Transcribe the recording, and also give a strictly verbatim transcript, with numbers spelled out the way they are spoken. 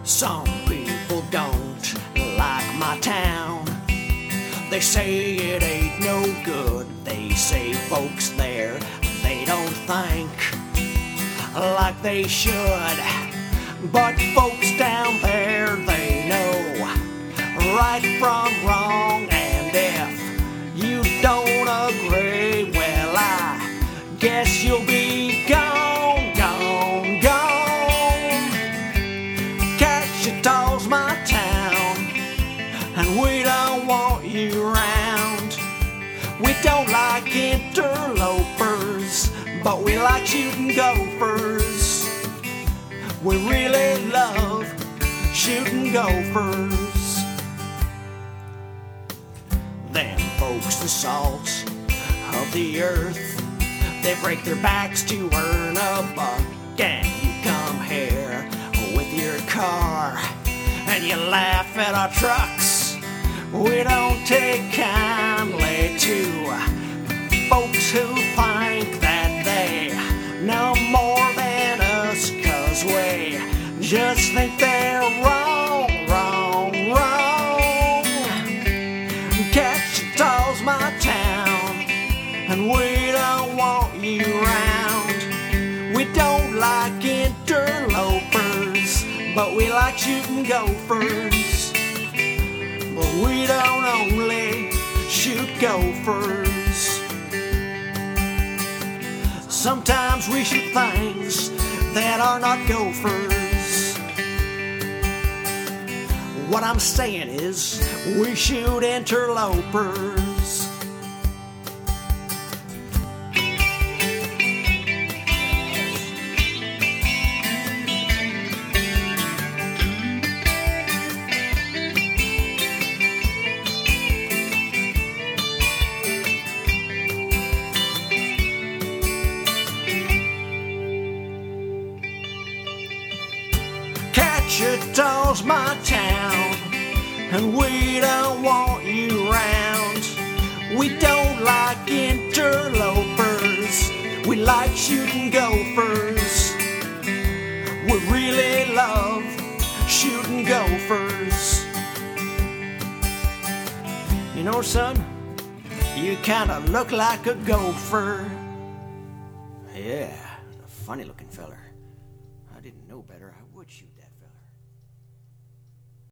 Some people don't like my town. They say it ain't no good. They say folks there, they don't think like they should. But folks down there, they know right from wrong. And if you don't agree, well, I guess you'll be gone, gone, gone. Catchita's my town, and we don't want you around. We don't like interlopers, but we like shooting gophers. We really love shooting gophers. Them folks, the salt of the earth, they break their backs to earn a buck. And you come here with your car and you laugh at our trucks. We don't take kindly to folks who think that they know more than us, 'cause we just think they're wrong, wrong, wrong. Catchita's my town, and we don't want you around. We don't like interlopers, but we like shooting gophers. But we don't only shoot gophers. Sometimes we shoot things that are not gophers. What I'm saying is, we shoot interlopers. Catchita's my town, and we don't want you around. We don't like interlopers, we like shooting gophers. We really love shooting gophers. You know, son, you kinda look like a gopher. Yeah, a funny looking feller. I didn't know better.